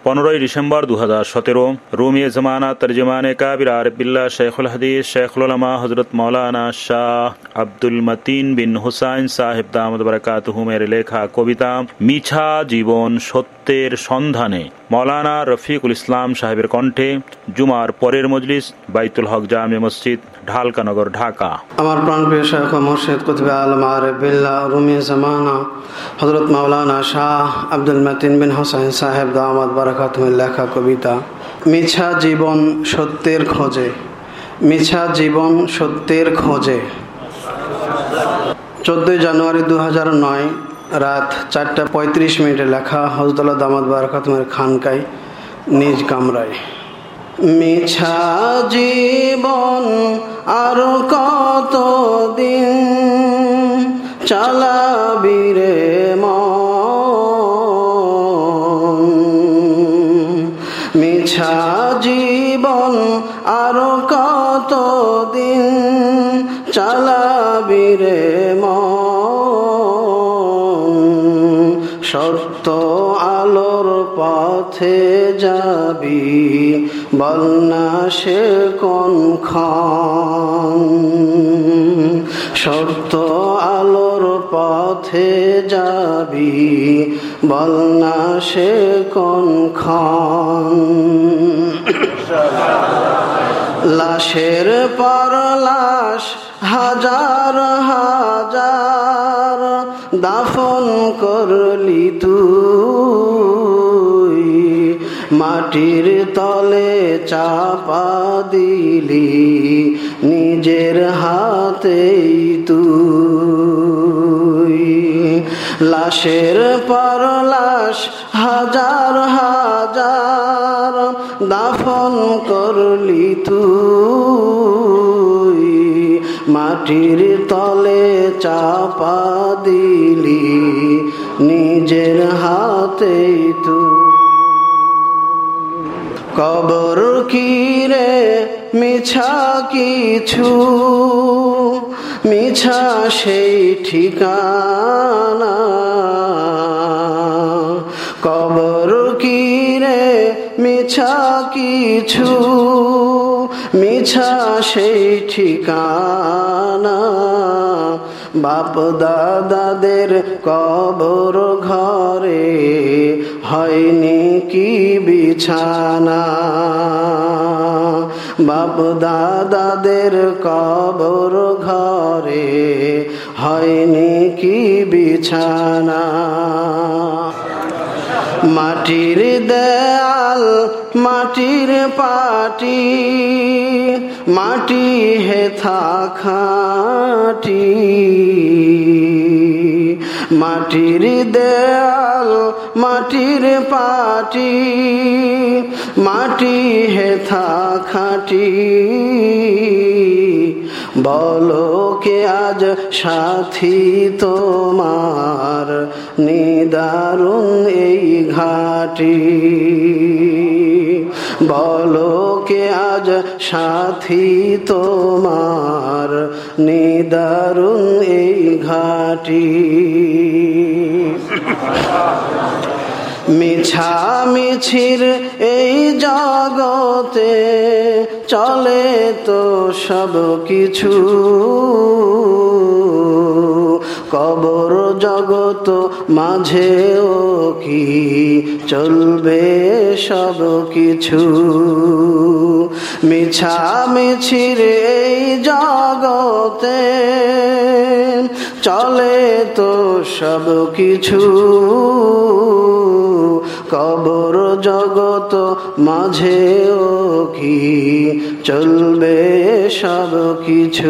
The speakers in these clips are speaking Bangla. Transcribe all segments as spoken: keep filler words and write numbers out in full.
পনেরোই ডিসেম্বর দু হাজার সতেরো রুমি জমানা তর্জমানে কাবির আরবিল্লাহ শেখুল হাদিস শেখুল উলামা হজরত মৌলানা শাহ আব্দুল মতিন বিন হুসাইন সাহেব দামদ বরকাতুহুমের লেখা কবিতা মিছা জীবন সত্যের সন্ধানে মৌলানা রফিকুল ইসলাম সাহেবের কণ্ঠে জুমার পরের মজলিস বাইতুল হক জামে মসজিদ ঢালকানগর ঢাকা। আমার প্রাণপ্রিয় শাইখ ও মুর্শিদ কুতুবে আলম আরবিল্লাহ রুমি জমানা হযরত মাওলানা শাহ আব্দুল মতিন বিন হুসাইন সাহেব দামাত বারাকাতুহুর লেখা কবিতা মিছা জীবন সত্যের খোঁজে। মিছা জীবন সত্যের খোঁজে। চোদ্দই জানুয়ারি দু হাজার নয় রাত চারটা পঁয়ত্রিশ মিনিটে লেখা হযরতুল্লাহ দামাত বারাকাতুহুর খানকায় নিজ কামরায়। মিছা জীবন আর কত দিন চালাবি রে মন। মিছা জীবন আর কত দিন চালাবি রে মন। সত্য আলোর পথে যাবি বল না সে কোনখান। সত্য আলোর পথে যাবি বল না সে কোনখান। লাশের পর লাশ হাজার হাজার দাফন করলি তুই। মাটির তলে চাপা দিলি নিজের হাতেই তুই। লাশের পর লাশ হাজার হাজার দাফন করলি তুই। মাটির তলে চাপা দিলি নিজের হাতেই তুই। কবর কি রে মিছা কিছু, মিছা সেই ঠিকানা। কবর কি রে মিছা কিছু, মিছা সেই ঠিকানা। বাপ দাদাদের কবর ঘরে হয়নি কি বিছানা। বাপ দাদাদের কবর ঘরে হয়নি কি বিছানা। মাটির দেয়াল মাটির পাটি, মাটি হেথা খাটি। মাটির দেয়াল মাটির পাটি, মাটি হেথা খাটি। বলো কে আজ সাথী তোমার নিদারুণ এই ঘাটি। বলো কে আজ সাথী তোমার নিদারুণ এই ঘাটি। মিছা মিছির এই জগতে চলে তো সব কিছু। কবর জগত মাঝেও কি চলবে সব কিছু। মিছা মিছির এই জগতে চলে তো সব কিছু। কবর জগত মাঝেও কি চলবে সব কিছু।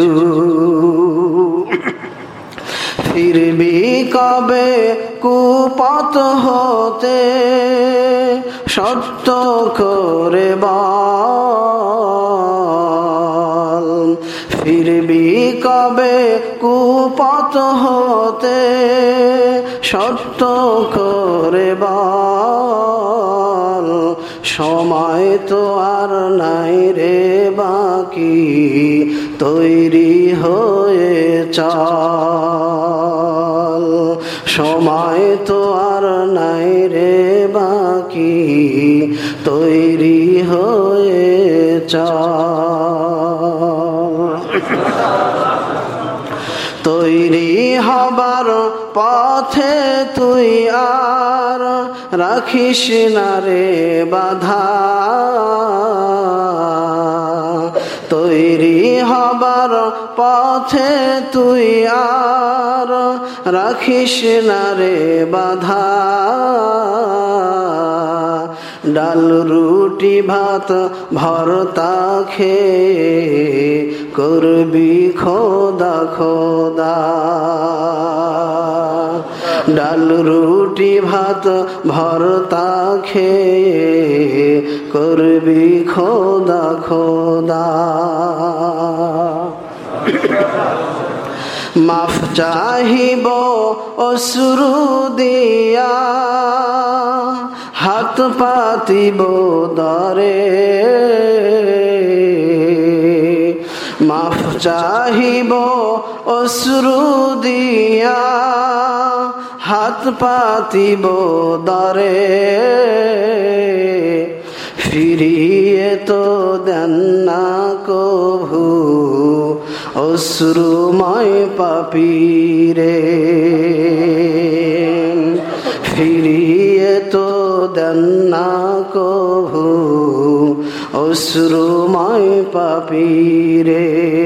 ফিরবি কবে কুপথ হতে সত্য করে বল। ফিরবি কবে কুপথ হতে সত্য করে বল। সময় তো আর নাই রে বাকি, তৈরি হয়ে চল। সময় তো আর নাই রে বাকি, তৈরি হয়ে তৈরি হবার পথে তুই আর রাখিস না রে বাধা, তৈরি হবার পথে তুই আর রাখিস না রে বাধা। ডাল রুটি ভাত ভরতা খেয়ে করবি খোদা খোদা, ডাল রুটি ভাত ভরতা খেয়ে করবি খোদা খোদা। মাফ চাহিব অশ্রু দিয়া হাত পাতিব দরে, মাফ চাহিব অশ্রু দিয়া হাত পাতিব দরে। ফিরিয়ে তো দেন না কভু অশ্রুময় পাপীরে, ফিরিয়ে তো দেন না কভু অশ্রুময় পাপীরে।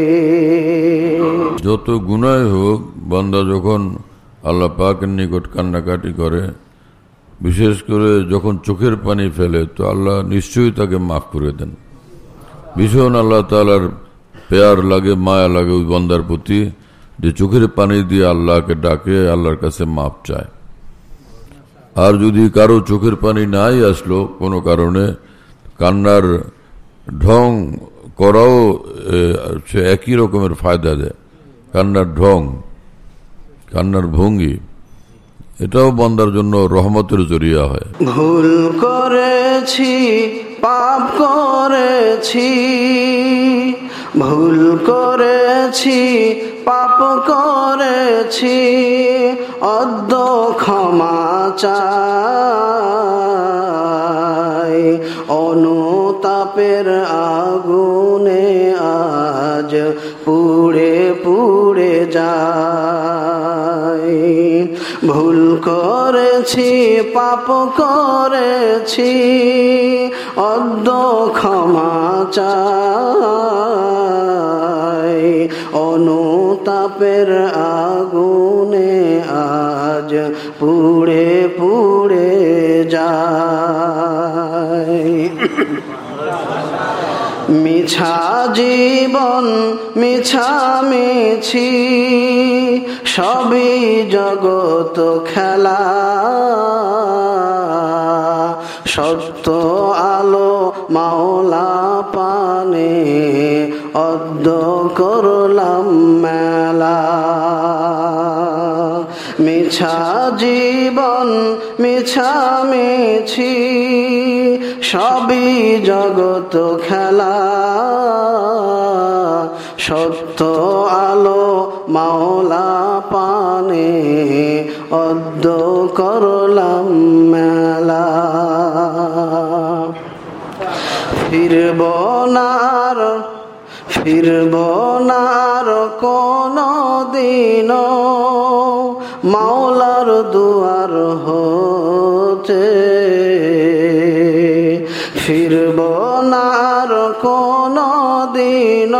যত গুনাহ হোক, বান্দা যখন আল্লাহ পাকের নিকট কান্নাকাটি করে, বিশেষ করে যখন চোখের পানি ফেলে, তো আল্লাহ নিশ্চয়ই তাকে মাফ করে দেন। ভীষণ আল্লাহ তাআলার পেয়ার লাগে, মায়া লাগে ওই বান্দার প্রতি, যে চোখের পানি দিয়ে আল্লাহকে ডাকে, আল্লাহর কাছে মাফ চায়। আর যদি কারো চোখের পানি নাই আসলো কোনো কারণে, কান্নার ঢং করাও সে একই রকমের ফায়দা দেয়। কান্নার ঢং, কান্নার ভঙ্গি, এটাও বান্দার জন্য রহমতের জরিয়া হয়। ভুল করেছি, পাপ করেছি, ভুল করেছি, পাপ করেছি, অদ্য ক্ষমা চাই। অনুতাপের আগুনে আজ পুড়ে পুড়ে যাই। ভুল করেছি, পাপ করেছি, অদ্য ক্ষমা চাই। অনুতাপের আগুনে আজ পুড়ে পুড়ে যাই। মিছা জীবন মিছামিছি, সবই জগৎ খেলা। সত্য আলো মাওলা পানে অদ্য করলাম মেলা। মিছা জীবন মিছামিছি, সবই জগৎ খেলা। সত্য আলো মাওলা পানে অদ্য করলাম মেলা। ফিরব নার ফিরব নার কোনো দিন মাওলার দুয়ার হতে। ফিরব নার কোনো দিন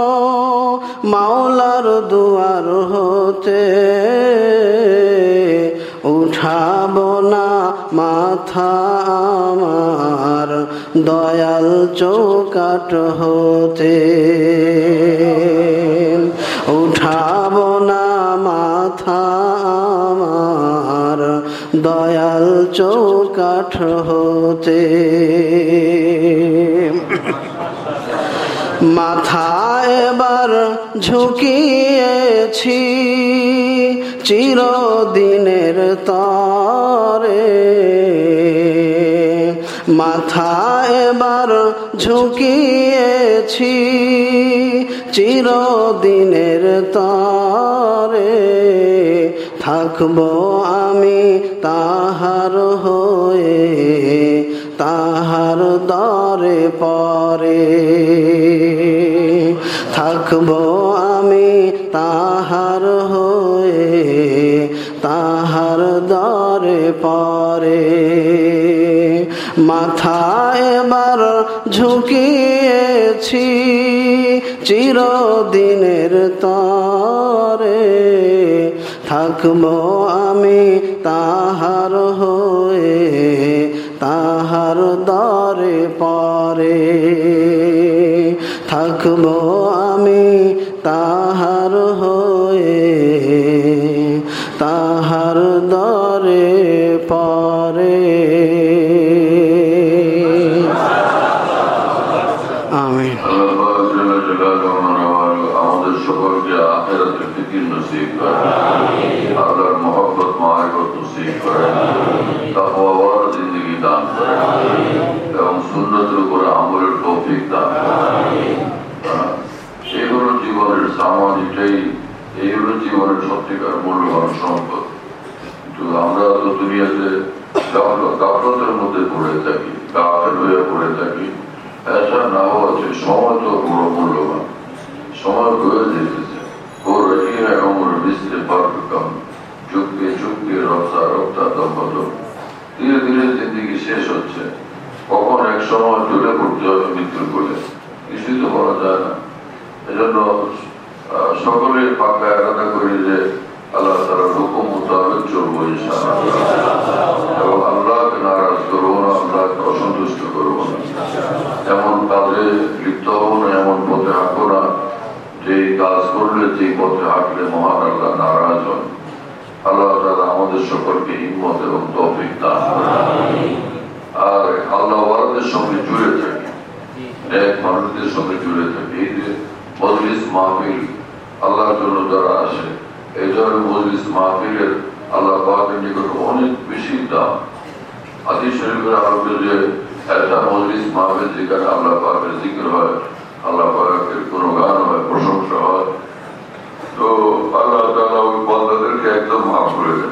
মাওলার দুয়ার হতে। উঠাব না মাথা আমার দয়াল চৌকাঠ হতে। উঠাব না মাথা আমার দয়াল চৌকাঠ হতে। মাথা এবার ঝুঁকিয়েছি চিরদিনের তরে। মাথা এবার ঝুঁকিয়েছি চিরদিনের তরে। থাকব আমি তাহার হয়ে, তাহার দরে পরে থাকবো আমি তাহার হয়ে তাহার দরে পরে মাথা এবার ঝুঁকিয়েছি চিরদিনের তরে থাকবো আমি তাহার হয়ে তাহার দরে পরে থাকবো আমি তাহার হয়ে তাহার দরে পরে আমিন। আমাদের সকলকে আখিরাতের ফিকির নসিব করেন, আল্লাহর মহব্বত মারিফত নসিব করেন, তাকওয়ার জিন্দেগি দান করেন এবং সুন্নতের উপরে আমলের তৌফিক দান করেন। এইগুলো জীবনের সামাজিকটাই, এইগুলো জীবনের সত্যিকার মূল্যবান সম্পদ। কিন্তু আমরা তো দুনিয়াতে গাফলতের মধ্যে পড়ে থাকি, গাফেল হয়ে পড়ে থাকি। ऐसा ना हो अच्छे समय तो बड़ा मूल्यवान समय गए যেতেছে हो रही है उम्र बिस्ते फर्क कम चुपके चुपके रफ्ता रफ्ता दम बदल धीरे धीरे जिंदगी শেষ হচ্ছে। কখন এক সময় চলে পড়তে হবে মৃত্যুর কোলে কিছুই তো বলা যায় না। এজন্য সকলে পাকা এরাদা করি যে আল্লাহ তাআলার হুকুম মোতাবেক চলবো ইনশাআল্লাহ এবং আল্লাহকে নারাজ করবো না, আল্লাহকে অসন্তুষ্ট করবো না, এমন কাজে লিপ্ত হবো না, এমন পথে হাঁটবো না যে কাজ করলে যে পথে হাঁটলে মহান আল্লাহ নারাজ হন। আল্লাহ তাআলা আমাদের সকলকে হিম্মত এবং তৌফিক দান করেন। আর আল্লাহ ওয়ালাদের সঙ্গে জুড়ে থাকি, এক মানুষদের সঙ্গে জুড়ে থাকি। এই যে মজলিস মাহফিল আল্লাহর জন্য যারা আসে, এই ধরনের মজলিস মাহফিলের আল্লাহ পাকের নিকট অনেক বেশি দাম। হাদিস শরীফের আলোকে যে একটা মজলিস মাহফিল যেখানে আল্লাহ পাকের জিকির হয়, আল্লাহ পাকের কোনো গান হয়, প্রশংসা হয়, তো আল্লাহ তাআলা ওই বান্দাদেরকে একদম মাফ করে দেন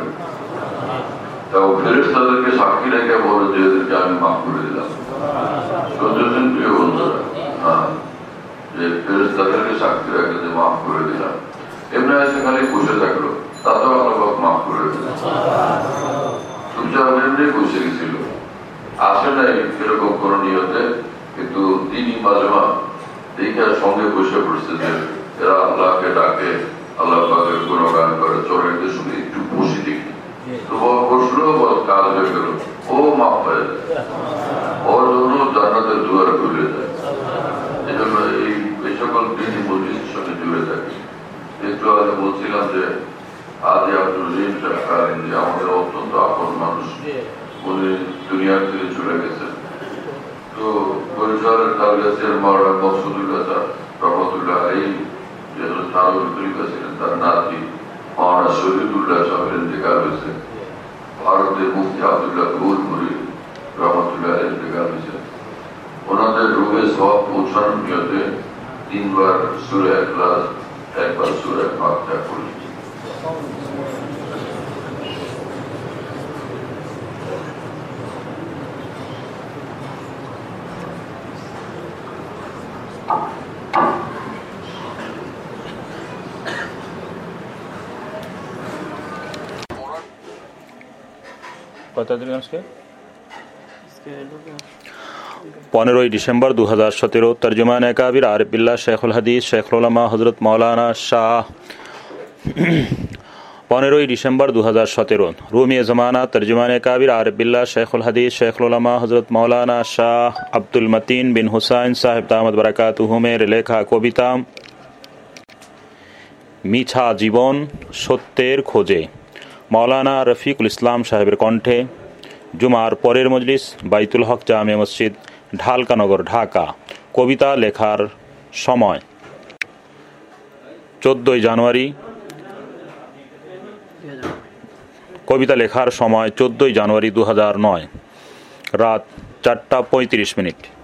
এবং ফেরেশতাদেরকে সাক্ষী রেখে বলে যে এদেরকে আমি মাফ করে দিলাম। শুনতেছেন প্রিয় বন্ধুরা? হ্যাঁ, যে ফেরেশতাদেরকে সাক্ষী রেখে যে মাফ করে দিলাম। এমনি আছে খালি বসে থাকলো, তাতেও আল্লাহ পাক মাফ করে দিলাম। চুপচাপ এমনি বসে গেছিল, আসে নাই এরকম কোন নিয়তে, কিন্তু তিনি মাঝে মাঝে দেখে সঙ্গে বসে পড়ছে যে এরা আল্লাহকে ডাকে, আল্লাহ পাকের কোনো গান করে, চলে এদের সঙ্গে একটু বসে দেখি। তো বসলো, কাজ হয়ে গেল, ও মাফ হয়ে যায়, ওর জন্য জান্নাতের দুয়ার খুলে যায়। এই জন্য এই এই সকল দিনই মজলিসের সঙ্গে জুড়ে থাকে। একটু আগে বলছিলাম যে আজ আব্দুল রহিম সাহেব যে আমাদের অত্যন্ত আপন মানুষ, উনি দুনিয়ার থেকে চলে গেছেন। তো বরিশালের তালগাছের মাওলানা মকসুদুল্লাহ স্যার রহমতুল্লাহ আলাইহি যে থানার খলিফা ছিলেন, তার নাতি মাওলানা শহীদুল্লাহ সাহেবের ইন্তেকাল হয়েছে। ভারতের মুফতি আব্দুল্লাহ গৌরপুরি রহমতুল্লাহ আলাইহি ইন্তেকাল হয়েছে। ওনাদের রুহে সওয়াব পৌঁছানোর নিয়তে তিনবার সূরা ইখলাস, একবার সূরা ফাতিহা পড়ি। পনেরোই ডিসেম্বর দু হাজার সতেরো তর্জমানে কাবির আরিফ বিল্লাহ শেখুল হাদিস শেখুল উলামা হজরত মৌলানা শাহ। পনেরোই ডিসেম্বর দু হাজার সতেরো রুমি জমানা তর্জমানে কাবির আরিফ বিল্লাহ শেখুল হাদিস শেখুল উলামা হজরত মৌলানা শাহ আব্দুল মতিন বিন হুসাইন সাহেব দামদ বারাকাতুহুমের লেখা কবিতা মিছা জীবন সত্যের খোঁজে, মৌলানা রফিকুল ইসলাম সাহেবের কণ্ঠে। জুমার পরের মজলিস বাইতুল হক জামে মসজিদ, ঢালকানগর, ঢাকা। কবিতা লেখার সময় চোদ্দই জানুয়ারি কবিতা লেখার সময় চোদ্দই জানুয়ারি দু হাজার নয় রাত চারটা পঁয়ত্রিশ মিনিট।